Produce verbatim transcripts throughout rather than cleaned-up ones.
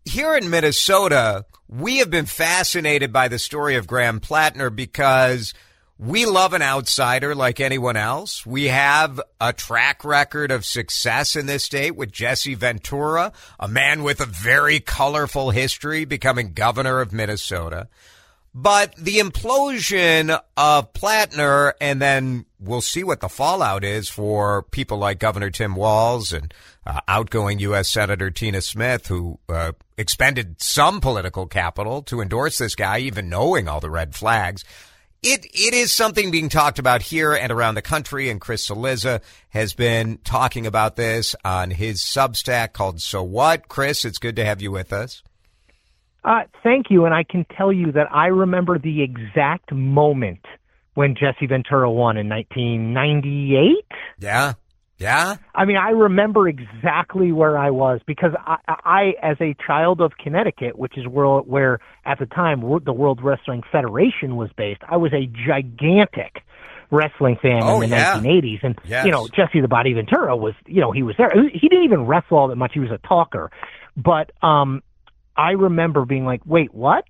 here in Minnesota, we have been fascinated by the story of Graham Plattner because we love an outsider like anyone else. We have a track record of success in this state with Jesse Ventura, a man with a very colorful history, becoming governor of Minnesota. But the implosion of Plattner, and then we'll see what the fallout is for people like Governor Tim Walz and uh, outgoing U S Senator Tina Smith, who uh, expended some political capital to endorse this guy, even knowing all the red flags. It It is something being talked about here and around the country, and Chris Cillizza has been talking about this on his Substack called So What. Chris, it's good to have you with us. Uh, thank you, and I can tell you that I remember the exact moment when Jesse Ventura won in nineteen ninety-eight. Yeah, yeah. I mean, I remember exactly where I was because I, I as a child of Connecticut, which is where, where at the time the World Wrestling Federation was based, I was a gigantic wrestling fan oh, in the yeah. nineteen eighties. And, yes. you know, Jesse the Body Ventura was, you know, he was there. He didn't even wrestle all that much. He was a talker. But, um, I remember being like, wait, what?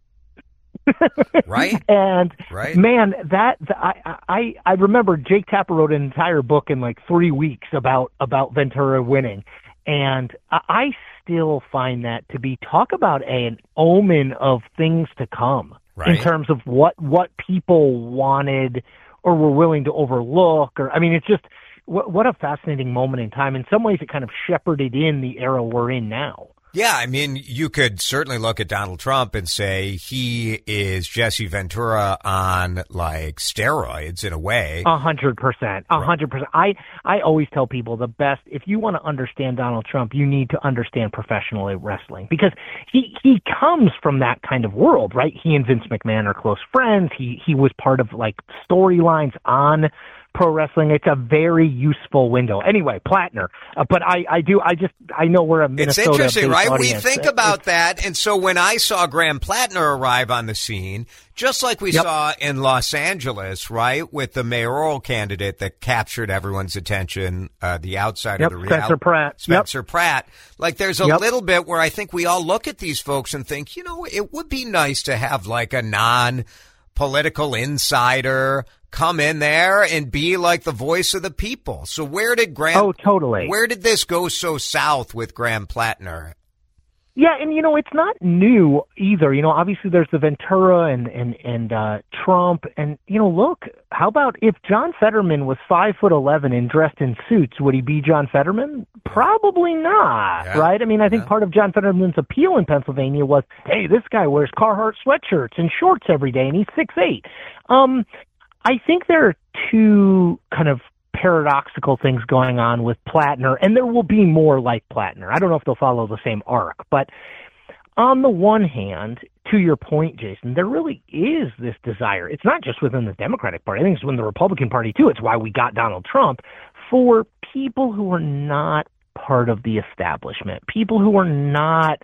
Right. And right. man, that, the, I, I, I remember Jake Tapper wrote an entire book in like three weeks about, about Ventura winning. And I, I still find that to be, talk about a, an omen of things to come right. in terms of what, what people wanted or were willing to overlook. Or, I mean, it's just, what, what a fascinating moment in time. In some ways, it kind of shepherded in the era we're in now. Yeah, I mean, you could certainly look at Donald Trump and say he is Jesse Ventura on, like, steroids in a way. A hundred percent. A hundred percent. I, I always tell people the best, if you want to understand Donald Trump, you need to understand professional wrestling because he, he comes from that kind of world, right? He and Vince McMahon are close friends. He, he was part of, like, storylines on pro wrestling. It's a very useful window. Anyway, Plattner. Uh, but I, I do, I just, I know we're a Minnesota. It's interesting, right? Audience. We think about that. And so when I saw Graham Plattner arrive on the scene, just like we yep. saw in Los Angeles, right, with the mayoral candidate that captured everyone's attention, uh, the outside yep, of the reality. Spencer Pratt. Spencer yep. Pratt. Like there's a yep. little bit where I think we all look at these folks and think, you know, it would be nice to have like a non-political insider come in there and be like the voice of the people. So where did Graham? Oh, totally. Where did this go so south with Graham Plattner? Yeah, and you know it's not new either. You know, obviously there's the Ventura and and and uh, Trump, and you know, look, how about if John Fetterman was five foot eleven and dressed in suits, would he be John Fetterman? Probably not, yeah. right? I mean, I think yeah. part of John Fetterman's appeal in Pennsylvania was, hey, this guy wears Carhartt sweatshirts and shorts every day, and he's six eight. Um, I think there are two kind of paradoxical things going on with Plattner, and there will be more like Plattner. I don't know if they'll follow the same arc, but on the one hand, to your point, Jason, there really is this desire. It's not just within the Democratic Party. I think it's within the Republican Party, too. It's why we got Donald Trump, for people who are not part of the establishment, people who are not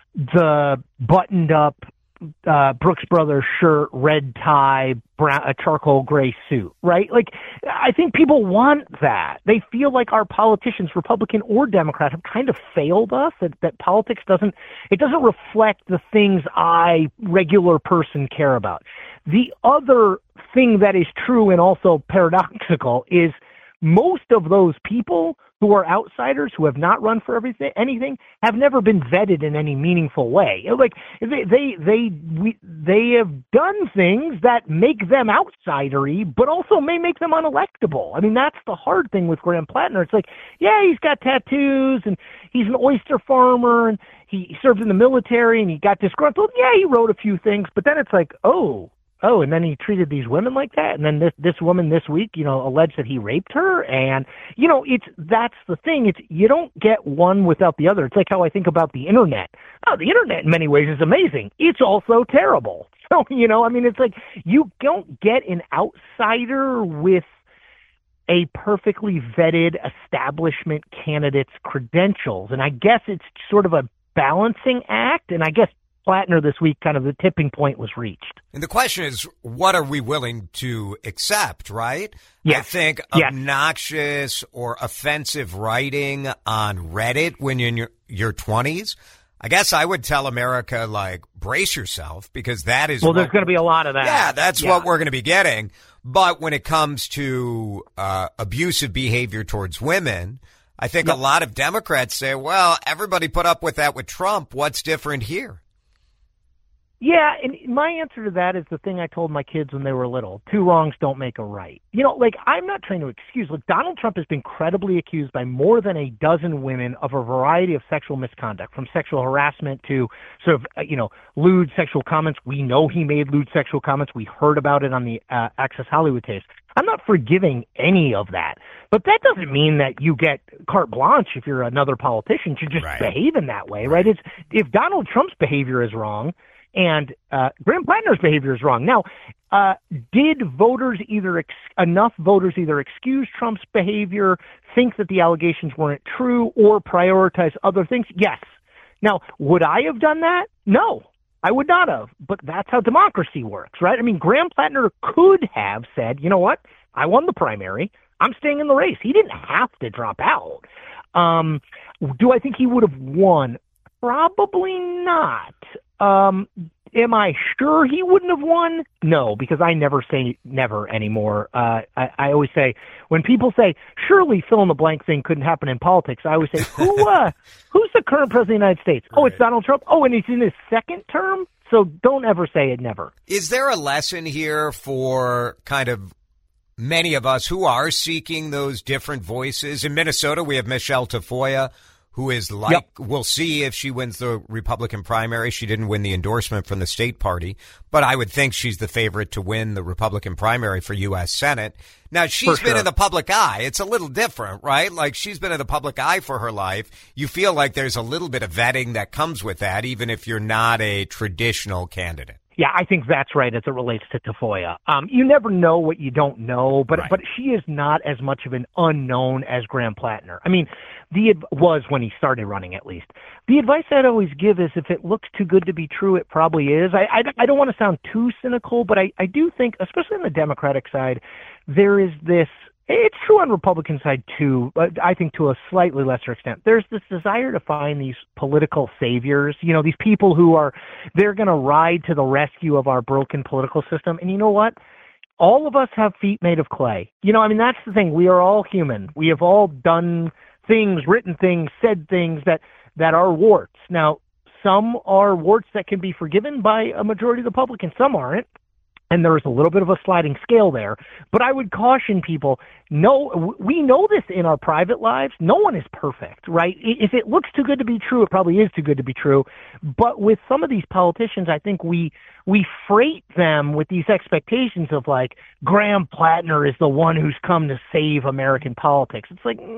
the buttoned-up Uh, Brooks Brothers shirt, red tie, brown, a charcoal gray suit, right? Like, I think people want that. They feel like our politicians, Republican or Democrat, have kind of failed us, that, that politics doesn't, it doesn't reflect the things I, regular person, care about. The other thing that is true and also paradoxical is most of those people who are outsiders, who have not run for everything, anything, have never been vetted in any meaningful way. Like they, they, they, we, they have done things that make them outsidery, but also may make them unelectable. I mean, that's the hard thing with Graham Plattner. It's like, yeah, he's got tattoos and he's an oyster farmer and he served in the military and he got disgruntled. Yeah, he wrote a few things, but then it's like, oh. Oh, and then he treated these women like that, and then this this woman this week, you know, alleged that he raped her, and you know, it's that's the thing. It's you don't get one without the other. It's like how I think about the internet. Oh, the internet in many ways is amazing. It's also terrible. So you know, I mean, it's like you don't get an outsider with a perfectly vetted establishment candidate's credentials, and I guess it's sort of a balancing act, and I guess Plattner this week, kind of the tipping point was reached. And the question is, what are we willing to accept, right? Yes. I think yes. obnoxious or offensive writing on Reddit when you're in your, your twenties, I guess I would tell America, like, brace yourself, because that is well, what, there's going to be a lot of that. Yeah, that's yeah. what we're going to be getting. But when it comes to uh, abusive behavior towards women, I think yep. a lot of Democrats say, well, everybody put up with that with Trump. What's different here? Yeah, and my answer to that is the thing I told my kids when they were little. Two wrongs don't make a right. You know, like, I'm not trying to excuse. Look, Donald Trump has been credibly accused by more than a dozen women of a variety of sexual misconduct, from sexual harassment to sort of, uh, you know, lewd sexual comments. We know he made lewd sexual comments. We heard about it on the uh, Access Hollywood tapes. I'm not forgiving any of that. But that doesn't mean that you get carte blanche if you're another politician to just right. behave in that way, right? It's, if Donald Trump's behavior is wrong, and uh, Graham Plattner's behavior is wrong. Now, uh, did voters either ex- enough voters either excuse Trump's behavior, think that the allegations weren't true, or prioritize other things? Yes. Now, would I have done that? No, I would not have. But that's how democracy works, right? I mean, Graham Plattner could have said, you know what? I won the primary. I'm staying in the race. He didn't have to drop out. Um, do I think he would have won? Probably not. Um, am I sure he wouldn't have won? No, because I never say never anymore. Uh, I, I always say, when people say, surely fill in the blank thing couldn't happen in politics, I always say, who, uh, who's the current president of the United States? Right. Oh, it's Donald Trump. Oh, and he's in his second term? So don't ever say it never. Is there a lesson here for kind of many of us who are seeking those different voices? In Minnesota, we have Michelle Tafoya, who is like, yep. we'll see if she wins the Republican primary. She didn't win the endorsement from the state party, but I would think she's the favorite to win the Republican primary for U S Senate. Now, she's for been sure. in the public eye. It's a little different, right? Like, she's been in the public eye for her life. You feel like there's a little bit of vetting that comes with that, even if you're not a traditional candidate. Yeah, I think that's right as it relates to Tafoya. Um, you never know what you don't know, but right. but she is not as much of an unknown as Graham Plattner. I mean, the was when he started running, at least. The advice I'd always give is, if it looks too good to be true, it probably is. I, I, I don't want to sound too cynical, but I, I do think, especially on the Democratic side, there is this. It's true on Republican side, too, but I think to a slightly lesser extent. There's this desire to find these political saviors, you know, these people who are, they're going to ride to the rescue of our broken political system. And you know what? All of us have feet made of clay. You know, I mean, that's the thing. We are all human. We have all done things, written things, said things that, that are warts. Now, some are warts that can be forgiven by a majority of the public, and some aren't. And there is a little bit of a sliding scale there. But I would caution people, no, we know this in our private lives. No one is perfect, right? If it looks too good to be true, it probably is too good to be true. But with some of these politicians, I think we we freight them with these expectations of, like, Graham Plattner is the one who's come to save American politics. It's like,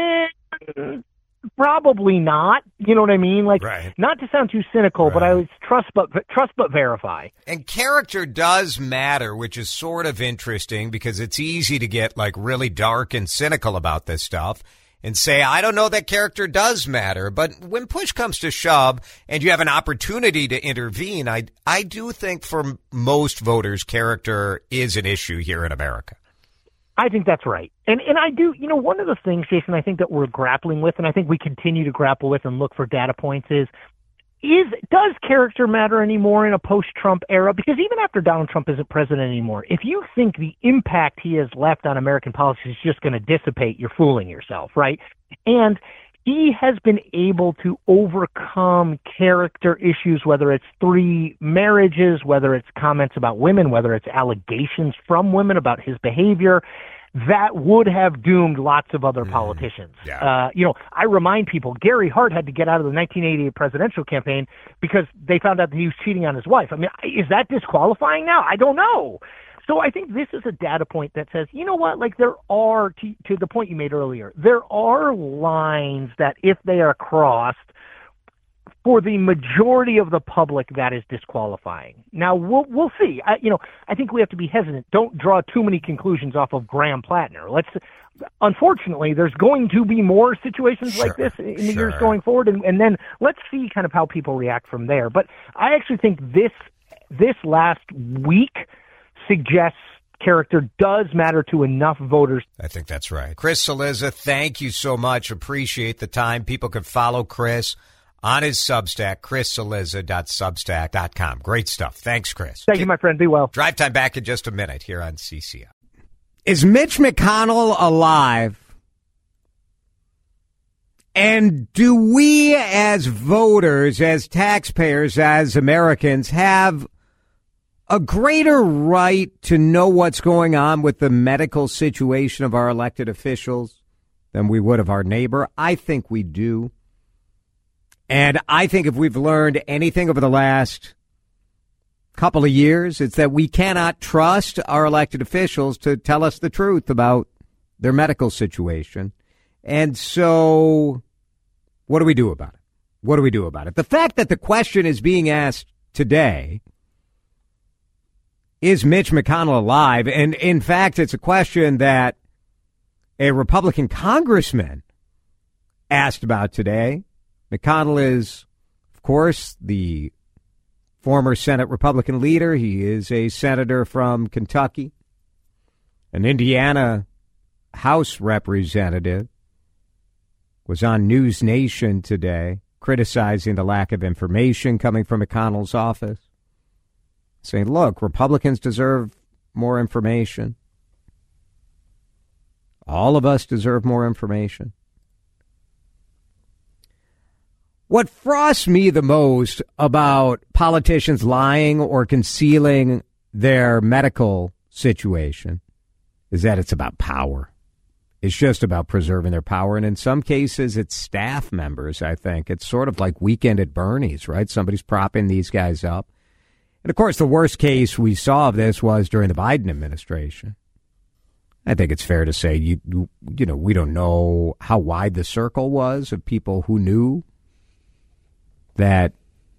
eh, probably not. You know what I mean? Like, right. Not to sound too cynical, right. but I would trust but trust but verify. And character does matter, which is sort of interesting, because it's easy to get, like, really dark and cynical about this stuff and say, I don't know that character does matter. But when push comes to shove and you have an opportunity to intervene, I I do think for most voters, character is an issue here in America. I think that's right. And and I do, you know, one of the things, Jason, I think that we're grappling with, and I think we continue to grapple with and look for data points is, is does character matter anymore in a post-Trump era? Because even after Donald Trump isn't president anymore, if you think the impact he has left on American politics is just going to dissipate, you're fooling yourself, right? And he has been able to overcome character issues, whether it's three marriages, whether it's comments about women, whether it's allegations from women about his behavior, that would have doomed lots of other politicians. Mm, yeah. Uh, you know, I remind people, Gary Hart had to get out of the nineteen eighty-eight presidential campaign because they found out that he was cheating on his wife. I mean, is that disqualifying now? I don't know. So I think this is a data point that says, you know what, like there are, to, to the point you made earlier, there are lines that if they are crossed, for the majority of the public, that is disqualifying. Now, we'll we'll see. I, you know, I think we have to be hesitant. Don't draw too many conclusions off of Graham Plattner. Let's, unfortunately, there's going to be more situations sure, like this in the sure. years going forward, and, and then let's see kind of how people react from there. But I actually think this this last week suggests character does matter to enough voters. I think that's right. Chris Cillizza, thank you so much. Appreciate the time. People can follow Chris on his Substack, chris cillizza dot substack dot com. Great stuff. Thanks, Chris. Thank you, my friend. Be well. Drive Time back in just a minute here on C C I. Is Mitch McConnell alive? And do we as voters, as taxpayers, as Americans have a greater right to know what's going on with the medical situation of our elected officials than we would of our neighbor? I think we do. And I think if we've learned anything over the last couple of years, it's that we cannot trust our elected officials to tell us the truth about their medical situation. And so what do we do about it? What do we do about it? The fact that the question is being asked today, is Mitch McConnell alive? And in fact, it's a question that a Republican congressman asked about today. McConnell is, of course, the former Senate Republican leader. He is a senator from Kentucky, an Indiana House representative, was on News Nation today criticizing the lack of information coming from McConnell's office, saying, look, Republicans deserve more information. All of us deserve more information. What frosts me the most about politicians lying or concealing their medical situation is that it's about power. It's just about preserving their power. And in some cases, it's staff members, I think. It's sort of like Weekend at Bernie's, right? Somebody's propping these guys up. And, of course, the worst case we saw of this was during the Biden administration. I think it's fair to say, you you know, we don't know how wide the circle was of people who knew that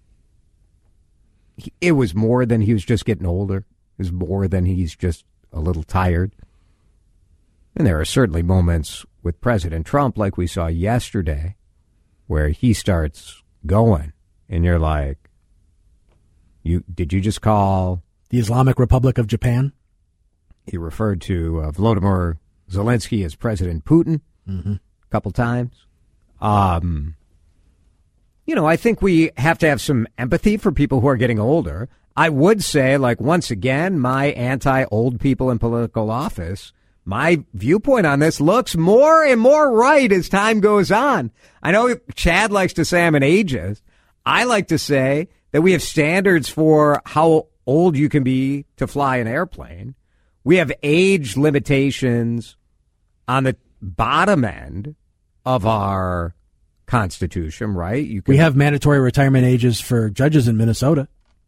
he, it was more than he was just getting older. It was more than he's just a little tired. And there are certainly moments with President Trump, like we saw yesterday, where he starts going, and you're like, "You did you just call the Islamic Republic of Japan?" He referred to uh, Volodymyr Zelensky as President Putin mm-hmm. a couple times. Um, you know, I think we have to have some empathy for people who are getting older. I would say, like, once again, my anti-old people in political office, my viewpoint on this looks more and more right as time goes on. I know Chad likes to say I'm an ageist. I like to say that we have standards for how old you can be to fly an airplane. We have age limitations on the bottom end of our Constitution, right? You can, we have mandatory retirement ages for judges in Minnesota.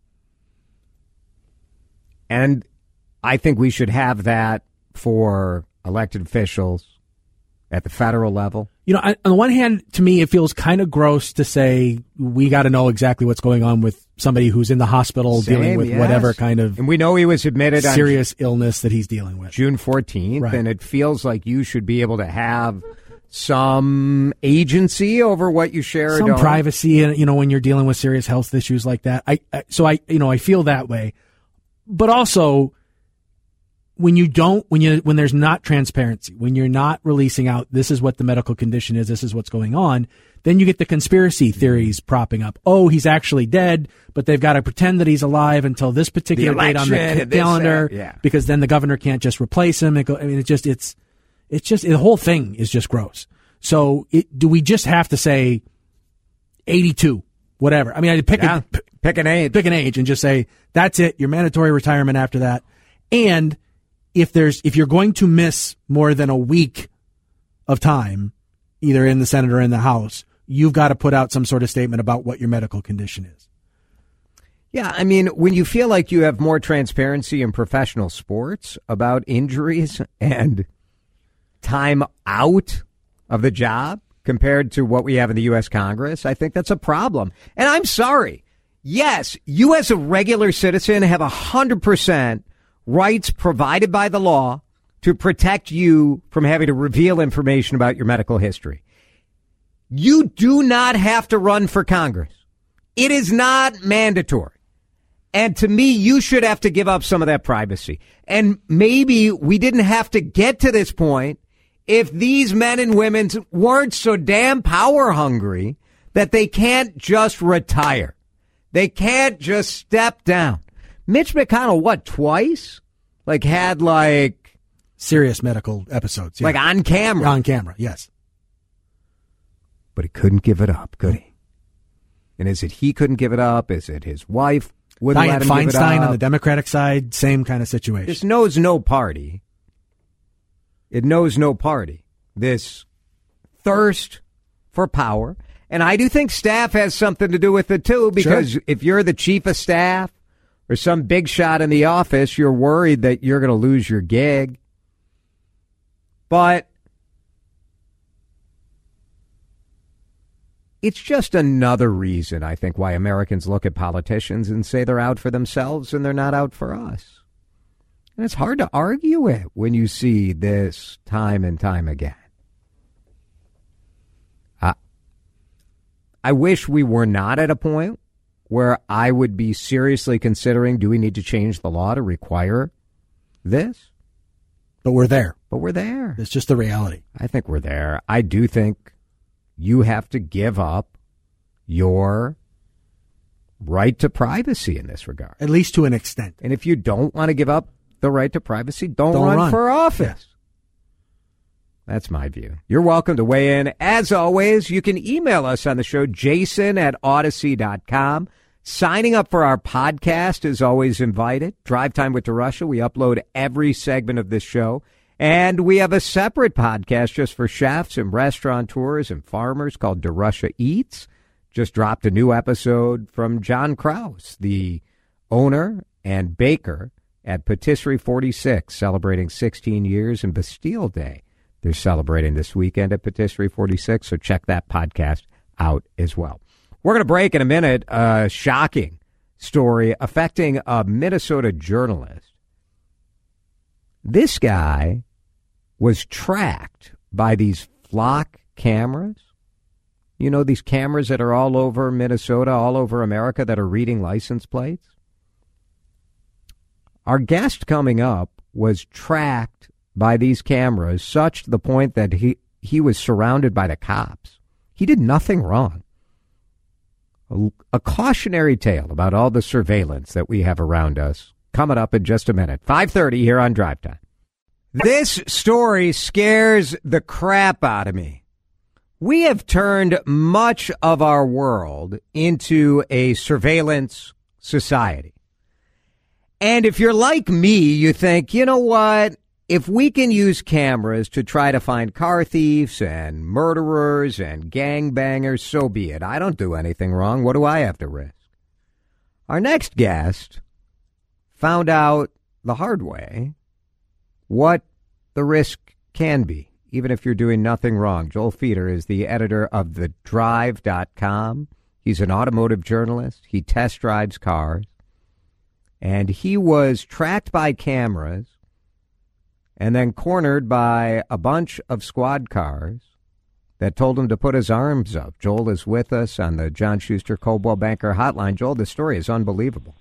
And I think we should have that for elected officials at the federal level. You know, on the one hand, to me, it feels kind of gross to say we got to know exactly what's going on with somebody who's in the hospital Same, dealing with yes. whatever kind of and we know he was admitted serious on illness that he's dealing with. June fourteenth, right. And it feels like you should be able to have some agency over what you share. Some privacy, you know, when you're dealing with serious health issues like that. I, I so I, you know, I feel that way. But also, when you don't, when you, when there's not transparency, when you're not releasing out, this is what the medical condition is, this is what's going on, then you get the conspiracy theories propping up. Oh, he's actually dead, but they've got to pretend that he's alive until this particular date on the calendar, this, uh, yeah. because then the governor can't just replace him. It go, I mean, it just, it's, it's just, the whole thing is just gross. So it, do we just have to say eighty-two, whatever? I mean, I pick yeah. a, p- pick an age, pick an age and just say, that's it. Your mandatory retirement after that. And if there's, if you're going to miss more than a week of time, either in the Senate or in the House, you've got to put out some sort of statement about what your medical condition is. Yeah, I mean, when you feel like you have more transparency in professional sports about injuries and time out of the job compared to what we have in the U S Congress, I think that's a problem. And I'm sorry. Yes, you as a regular citizen have one hundred percent rights provided by the law to protect you from having to reveal information about your medical history. You do not have to run for Congress. It is not mandatory. And to me, you should have to give up some of that privacy. And maybe we didn't have to get to this point if these men and women weren't so damn power hungry that they can't just retire. They can't just step down. Mitch McConnell, what, twice? Like, had, like... serious medical episodes. Yeah. Like, on camera. On camera, yes. But he couldn't give it up, could he? And is it he couldn't give it up? Is it his wife wouldn't Dianne let him Feinstein give it up? on the Democratic side, same kind of situation. This knows no party. It knows no party. This thirst for power. And I do think staff has something to do with it, too, because sure. if you're the chief of staff or some big shot in the office, you're worried that you're going to lose your gig. But it's just another reason, I think, why Americans look at politicians and say they're out for themselves and they're not out for us. And it's hard to argue it when you see this time and time again. I, I wish we were not at a point where I would be seriously considering, do we need to change the law to require this? But we're there. But we're there. It's just the reality. I think we're there. I do think you have to give up your right to privacy in this regard. At least to an extent. And if you don't want to give up the right to privacy, don't, Don't run, run. for office. Yes. That's my view. You're welcome to weigh in. As always, you can email us on the show, jason at odyssey dot com. Signing up for our podcast is always invited. Drive Time with DeRusha. We upload every segment of this show. And we have a separate podcast just for chefs and restaurateurs and farmers called DeRusha Eats. Just dropped a new episode from John Krause, the owner and baker at Patisserie forty-six, celebrating sixteen years, and Bastille Day they're celebrating this weekend at Patisserie forty-six, so check that podcast out as well. We're going to break in a minute. A shocking story affecting a Minnesota journalist. This guy was tracked by these flock cameras. You know, these cameras that are all over Minnesota, all over America, that are reading license plates. Our guest coming up was tracked by these cameras, such to the point that he, he was surrounded by the cops. He did nothing wrong. A, a cautionary tale about all the surveillance that we have around us coming up in just a minute. five thirty here on Drive Time. This story scares the crap out of me. We have turned much of our world into a surveillance society. And if you're like me, you think, you know what? If we can use cameras to try to find car thieves and murderers and gangbangers, so be it. I don't do anything wrong. What do I have to risk? Our next guest found out the hard way what the risk can be, even if you're doing nothing wrong. Joel Feeder is the editor of the drive dot com. He's an automotive journalist. He test drives cars. And he was tracked by cameras and then cornered by a bunch of squad cars that told him to put his arms up. Joel is with us on the John Schuster Coldwell Banker Hotline. Joel, the story is unbelievable.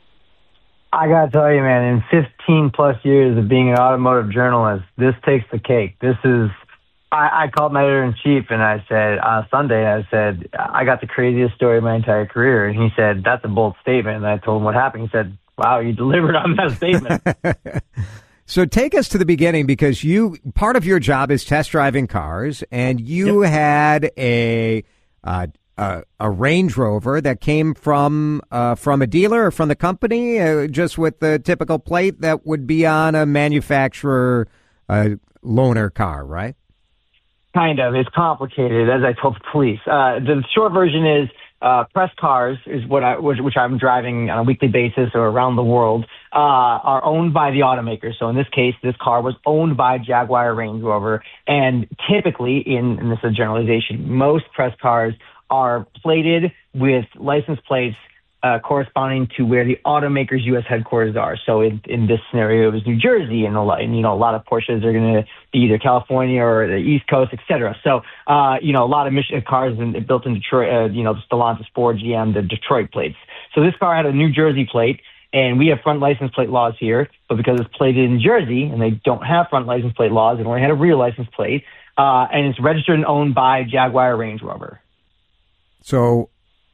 I got to tell you, man, in fifteen plus years of being an automotive journalist, this takes the cake. This is, I, I called my editor-in-chief and I said, on Sunday, I said, I got the craziest story of my entire career. And he said, that's a bold statement. And I told him what happened. He said, wow, you delivered on that statement. So take us to the beginning, because you, part of your job is test driving cars, and you yep. had a, uh, a a Range Rover that came from uh, from a dealer or from the company, uh, just with the typical plate that would be on a manufacturer uh, loaner car, right? Kind of. It's complicated, as I told the police. Uh, the short version is uh, press cars is what I which, which I'm driving on a weekly basis or around the world. Uh, are owned by the automaker. So in this case, this car was owned by Jaguar Range Rover. And typically, in, and this is a generalization, most press cars are plated with license plates uh, corresponding to where the automaker's U S headquarters are. So in, in this scenario, it was New Jersey, and a lot, and, you know, a lot of Porsches are going to be either California or the East Coast, et cetera. So, uh, you know, a lot of Michigan cars in, built in Detroit, uh, you know, the Stellantis, Ford, G M, the Detroit plates. So this car had a New Jersey plate. And we have front license plate laws here, but because it's plated in Jersey and they don't have front license plate laws, it only had a rear license plate, uh, and it's registered and owned by Jaguar Range Rover. So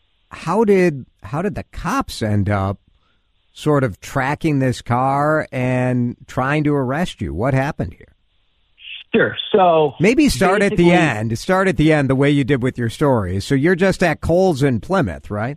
how did how did the cops end up sort of tracking this car and trying to arrest you? What happened here? Sure. So maybe start at the end. Start at the end the way you did with your story. So you're just at Kohl's in Plymouth, right?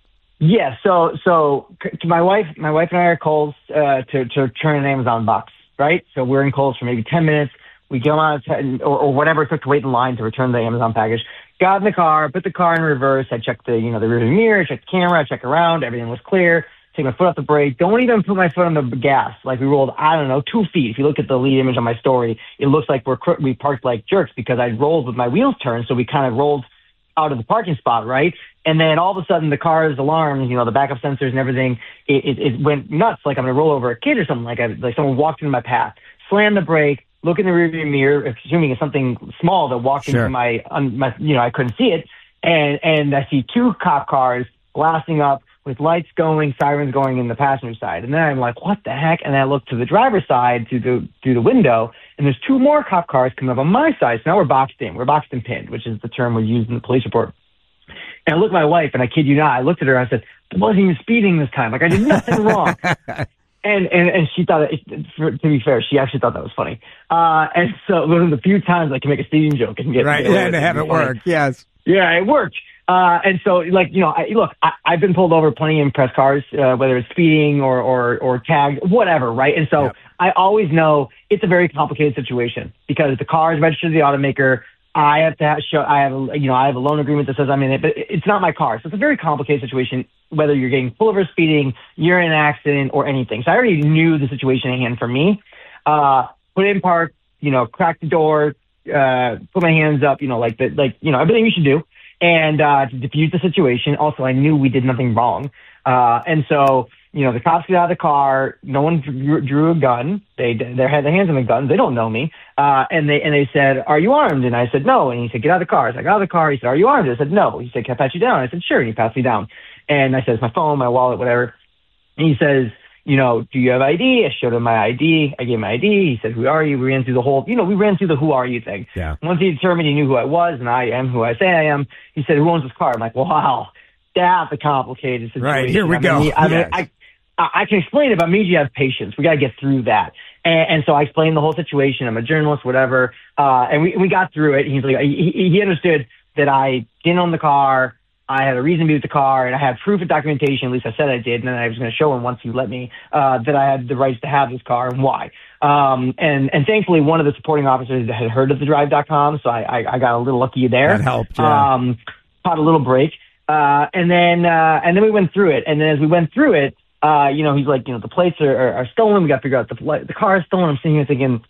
Yeah. So so my wife my wife and I are at Kohl's uh, to to return an Amazon box, right? So we're in Kohl's for maybe ten minutes. We go on or, or whatever it took to wait in line to return the Amazon package. Got in the car, put the car in reverse. I checked the you know the rearview mirror, checked the camera, I checked around. Everything was clear. Take my foot off the brake. Don't even put my foot on the gas. Like we rolled, I don't know, two feet. If you look at the lead image on my story, it looks like we're we parked like jerks because I rolled with my wheels turned. So we kind of rolled out of the parking spot, right? And then all of a sudden the car's alarms, you know, the backup sensors and everything, it, it, it went nuts. Like I'm going to roll over a kid or something. Like I, like someone walked into my path, slammed the brake, look in the rearview mirror, assuming it's something small that walked Sure. into my, um, my, you know, I couldn't see it. And, and I see two cop cars blasting up, with lights going, sirens going in the passenger side. And then I'm like, what the heck? And I look to the driver's side through the, through the window, and there's two more cop cars coming up on my side. So now we're boxed in. We're boxed and pinned, which is the term we use in the police report. And I look at my wife, and I kid you not, I looked at her and I said, I wasn't even speeding this time. Like, I did nothing wrong. And, and and she thought, it, for, to be fair, she actually thought that was funny. Uh, and so one of the few times I can make a speeding joke and get right, get yeah, to have it work, yes. Yeah, it worked. Uh, and so, like, you know, I, look, I, I've been pulled over plenty in press cars, uh, whether it's speeding or, or, or tagged, whatever, right? And so yep. I always know it's a very complicated situation because the car is registered to the automaker. I have to have, show, I have, a, you know, I have a loan agreement that says I'm in it, but it's not my car. So it's a very complicated situation, whether you're getting pulled over speeding, you're in an accident or anything. So I already knew the situation at hand for me. Uh, put it in park, you know, crack the door, uh, put my hands up, you know, like the, like, you know, everything you should do. And, uh, to diffuse the situation. Also, I knew we did nothing wrong. Uh, and so, you know, the cops get out of the car. No one drew, drew a gun. They, they had their hands on the guns. They don't know me. Uh, and they, and they said, are you armed? And I said, no. And he said, get out of the car. So I got out of the car. He said, are you armed? I said, no. He said, can I pat you down? I said, sure. And he passed me down. And I said, it's my phone, my wallet, whatever. And he says, you know, do you have I D? I showed him my I D. I gave him my I D. He said, who are you? We ran through the whole, you know, we ran through the who are you thing. Yeah. Once he determined he knew who I was and I am who I say I am, he said, who owns this car? I'm like, wow, that's a complicated situation. Right, here we I go. Mean, I, mean, yes. I, I, I can explain it, but I need you to have patience. We got to get through that. And, and so I explained the whole situation. I'm a journalist, whatever. Uh, and we, we got through it. He's like, he, he understood that I didn't own the car. I had a reason to be with the car, and I had proof of documentation. At least I said I did, and then I was going to show him once he let me uh, that I had the rights to have this car and why. Um, and, and thankfully, one of the supporting officers had heard of the drive dot com, so I, I, I got a little lucky there. That helped, yeah. Um, caught a little break, uh, and then uh, and then we went through it. And then as we went through it, uh, you know, he's like, you know, the plates are, are, are stolen. We got to figure out the the car is stolen. I'm sitting here thinking,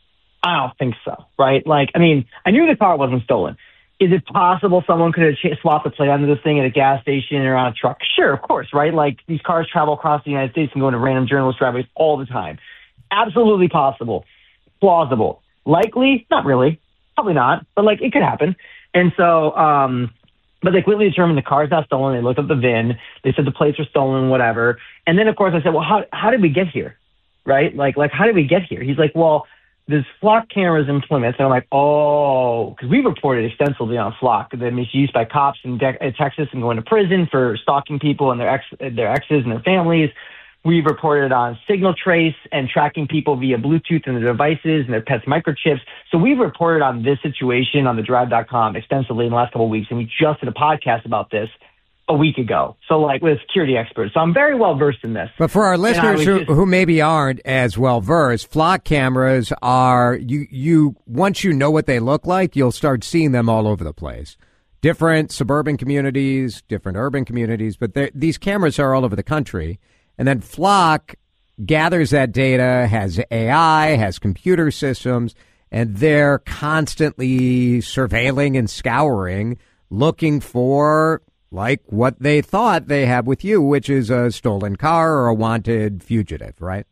I don't think so, right? Like, I mean, I knew the car wasn't stolen. Is it possible someone could have swapped the plate onto this thing at a gas station or on a truck? Sure, of course, right? Like, these cars travel across the United States and go into random journalist driveways all the time. Absolutely possible. Plausible. Likely? Not really. Probably not. But, like, it could happen. And so, um, but they quickly determined the car's not stolen. They looked up the V I N. They said the plates were stolen, whatever. And then, of course, I said, well, how how did we get here? Right? Like, like how did we get here? He's like, well, there's flock cameras in Plymouth. And I'm like, oh, because we reported extensively on flock, the misuse by cops in De- Texas and going to prison for stalking people and their ex- their exes and their families. We've reported on signal trace and tracking people via Bluetooth and their devices and their pets' microchips. So we've reported on this situation on the drive dot com extensively in the last couple of weeks. And we just did a podcast about this a week ago. So like with security experts. So I'm very well versed in this. But for our listeners who, just, who maybe aren't as well versed, flock cameras are, you, you, once you know what they look like, you'll start seeing them all over the place. Different suburban communities, different urban communities, but these cameras are all over the country. And then Flock gathers that data, has A I, has computer systems, and they're constantly surveilling and scouring, looking for like what they thought they have with you, which is a stolen car or a wanted fugitive, right?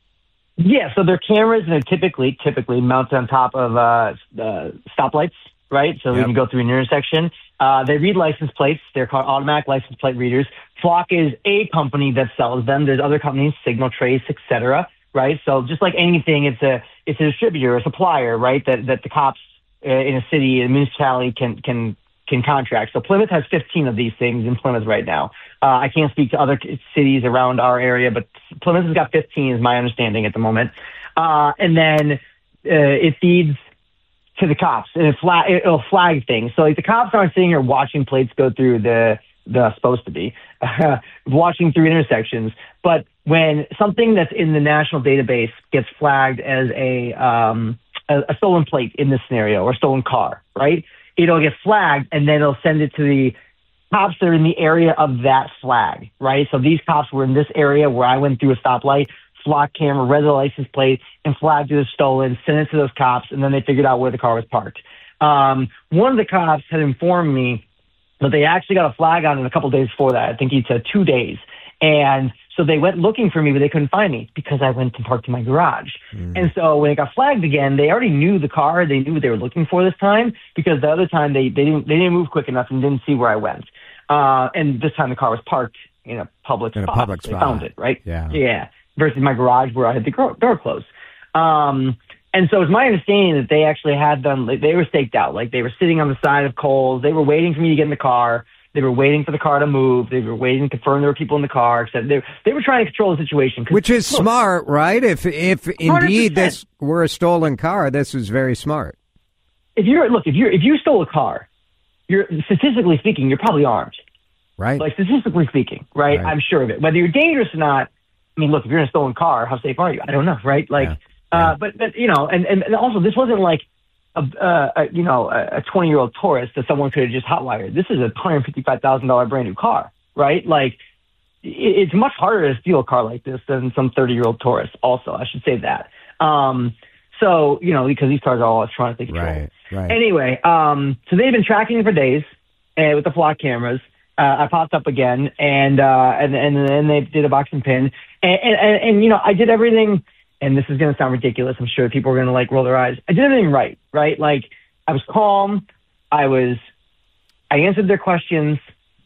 Yeah, so they're cameras, and they're typically, typically mounted on top of uh, uh, stoplights, right? So yep. we can go through an intersection. Uh, they read license plates. They're called automatic license plate readers. Flock is a company that sells them. There's other companies, Signal Trace, et cetera, right? So just like anything, it's a it's a distributor, a supplier, right, that, that the cops uh, in a city, a municipality can can can contract. So Plymouth has fifteen of these things in Plymouth right now. Uh, I can't speak to other cities around our area, but Plymouth has got fifteen is my understanding at the moment. Uh, and then uh, it feeds to the cops, and it flag, it'll flag things. So like the cops aren't sitting here watching plates go through the, the supposed to be, uh, watching through intersections. But when something that's in the national database gets flagged as a, um, a, a stolen plate in this scenario, or stolen car, right? It'll get flagged, and then it'll send it to the cops that are in the area of that flag, right? So these cops were in this area where I went through a stoplight, flock camera, read the license plate, and flagged it as stolen, sent it to those cops, and then they figured out where the car was parked. Um, one of the cops had informed me that they actually got a flag on it a couple days before that. I think he said two days. And so they went looking for me, but they couldn't find me because I went and parked in my garage. Mm. And so when it got flagged again, they already knew the car. They knew what they were looking for this time, because the other time they, they didn't they didn't move quick enough and didn't see where I went. Uh, and this time the car was parked in a public in spot. A public they spot. found it, right? Yeah. Yeah. Versus my garage where I had the door closed. Um, and so it's my understanding that they actually had them, like, they were staked out. Like they were sitting on the side of Kohl's. They were waiting for me to get in the car. They were waiting for the car to move. They were waiting to confirm there were people in the car. Except they, they were trying to control the situation. Which is look, smart, right? If if indeed one hundred percent this were a stolen car, this is very smart. If you're look, if you if you stole a car, you're statistically speaking, you're probably armed. Right. Like statistically speaking, right? right? I'm sure of it. Whether you're dangerous or not, I mean, look, if you're in a stolen car, how safe are you? I don't know, right? Like, yeah. Yeah. Uh, but, but, you know, and, and also this wasn't like, a, uh, a you know, a twenty-year-old Taurus that someone could have just hotwired. This is a one hundred fifty-five thousand dollars brand new car, right? Like, it, it's much harder to steal a car like this than some thirty-year-old Taurus also. I should say that. Um, so, you know, because these cars are all electronically controlled. Right, right. Anyway, um, so they've been tracking it for days uh, with the flock cameras. Uh, I popped up again, and uh, and and then they did a box and pin, and, and and and you know I did everything. And this is going to sound ridiculous. I'm sure people are going to like roll their eyes. I did everything right, right? Like I was calm. I was, I answered their questions.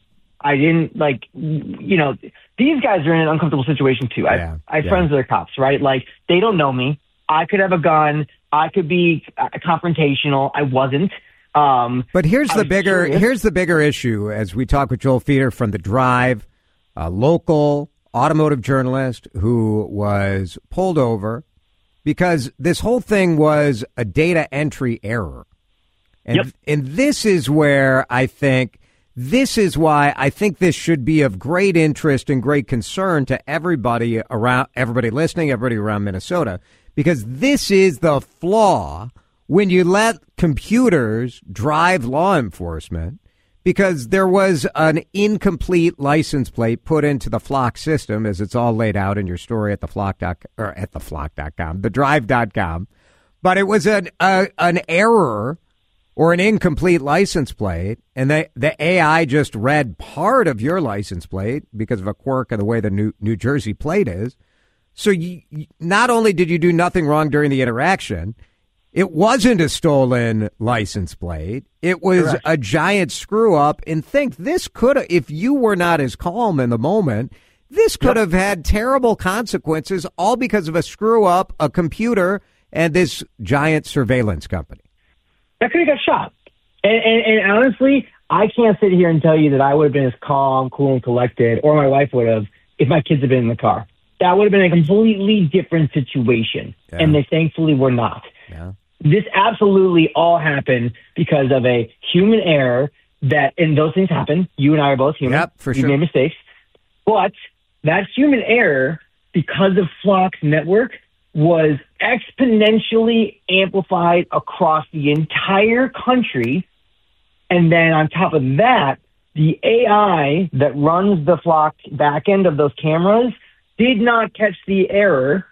I didn't like, you know, these guys are in an uncomfortable situation too. I, yeah, I have yeah. friends that are cops, right? Like they don't know me. I could have a gun. I could be uh, confrontational. I wasn't. Um, but here's the bigger, curious. here's the bigger issue as we talk with Joel Feeder from The Drive, a local automotive journalist who was pulled over because this whole thing was a data entry error. And, yep. and this is where I think, this is why I think this should be of great interest and great concern to everybody around, everybody listening, everybody around Minnesota, because this is the flaw when you let computers drive law enforcement. Because there was an incomplete license plate put into the Flock system, as it's all laid out in your story at the flock dot or at the flock dot com, the drive dot com. But it was an a, an error or an incomplete license plate, and they, the A I just read part of your license plate because of a quirk of the way the New New Jersey plate is. So you, not only did you do nothing wrong during the interaction, it wasn't a stolen license plate. It was Correct. a giant screw up. And think this could have, if you were not as calm in the moment, this could yep. have had terrible consequences, all because of a screw up, a computer, and this giant surveillance company. That could have got shot. And, and, and honestly, I can't sit here and tell you that I would have been as calm, cool, and collected, or my wife would have, if my kids had been in the car. That would have been a completely different situation. Yeah. And they thankfully were not. Yeah. This absolutely all happened because of a human error that, and those things happen. You and I are both human. Yep, for we sure. made mistakes. But that human error, because of Flock's network, was exponentially amplified across the entire country. And then on top of that, the A I that runs the Flock back end of those cameras did not catch the error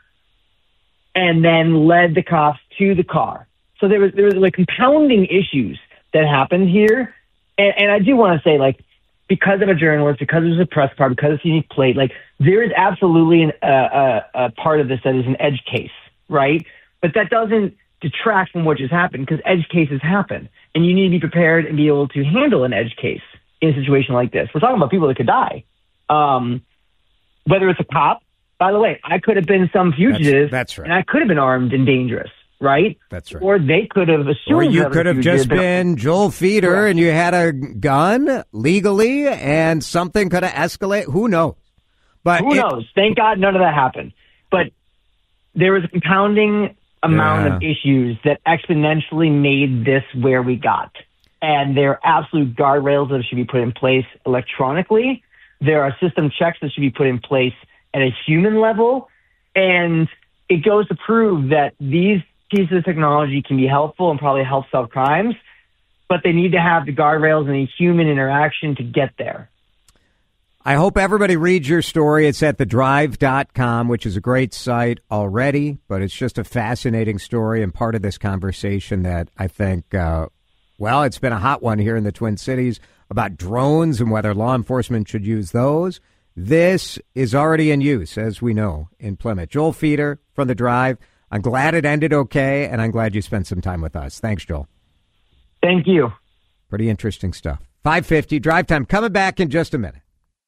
and then led the cops to the car. So there was there was like compounding issues that happened here. And, and I do want to say, like, because of a journalist, because it was a press car, because it's a unique plate, like, there is absolutely an, uh, a, a part of this that is an edge case, right? But that doesn't detract from what just happened, because edge cases happen. And you need to be prepared and be able to handle an edge case in a situation like this. We're talking about people that could die. Um, whether it's a cop, by the way, I could have been some fugitive. That's, that's right. And I could have been armed and dangerous. right? That's right. Or they could have assumed. Or you that could have you just did, been Joel Feeder Correct. and you had a gun legally and something could have escalated. Who knows? But Who it, knows? Thank God none of that happened. But there was a compounding amount Yeah. of issues that exponentially made this where we got. And there are absolute guardrails that should be put in place electronically. There are system checks that should be put in place at a human level. And it goes to prove that these pieces of technology can be helpful and probably help solve crimes, but they need to have the guardrails and the human interaction to get there. I hope everybody reads your story. It's at the drive dot com, which is a great site already, but it's just a fascinating story and part of this conversation that I think, uh, well, it's been a hot one here in the Twin Cities about drones and whether law enforcement should use those. This is already in use, as we know, in Plymouth. Joel Feeder from The Drive. I'm glad it ended okay, and I'm glad you spent some time with us. Thanks, Joel. Thank you. Pretty interesting stuff. five fifty, Drive Time. Coming back in just a minute.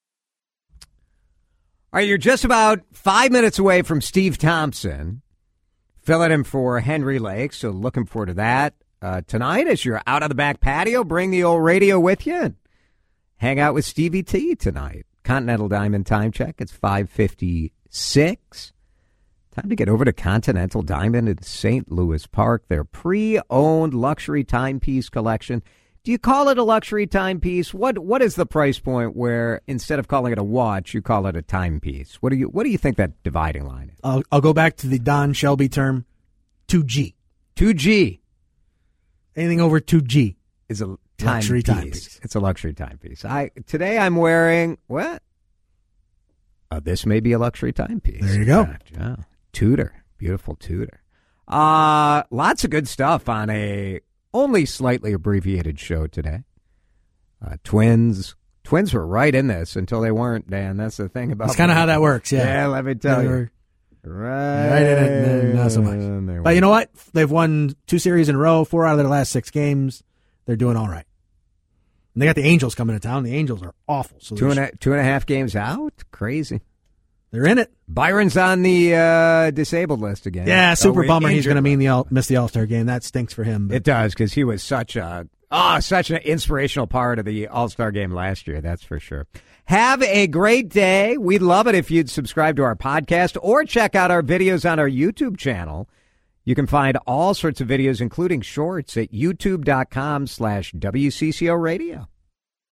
All right, you're just about five minutes away from Steve Thompson, filling in for Henry Lake, so looking forward to that. Uh, tonight, as you're out on the back patio, bring the old radio with you and hang out with Stevie T tonight. Continental Diamond time check. It's five fifty-six. Time to get over to Continental Diamond in Saint Louis Park. Their pre-owned luxury timepiece collection. Do you call it a luxury timepiece? What What is the price point where instead of calling it a watch, you call it a timepiece? What do you What do you think that dividing line is? I'll, I'll go back to the Don Shelby term, two G. two G. Anything over two G is a luxury timepiece. timepiece. It's a luxury timepiece. I today I'm wearing what? Uh, this may be a luxury timepiece. There you go. Yeah. Tudor, beautiful Tudor. Uh lots of good stuff on a only slightly abbreviated show today. Uh, twins, twins were right in this until they weren't. Dan, that's the thing about. That's kind of how that works. Yeah. Yeah, let me tell They you. were Right, Right in it, and not so much. And they But you know what? They've won two series in a row, four out of their last six games. They're doing all right. And they got the Angels coming to town. The Angels are awful. So two and they're- a, two and a half games out. Crazy. they're in it. Byron's on the uh, disabled list again. Yeah, super Oh, bummer. He's injured. going to mean the all, miss the All Star game. That stinks for him. But It does, because he was such a oh, such an inspirational part of the All Star game last year. That's for sure. Have a great day. We'd love it if you'd subscribe to our podcast or check out our videos on our YouTube channel. You can find all sorts of videos, including shorts, at youtube dot com slash W C C O radio.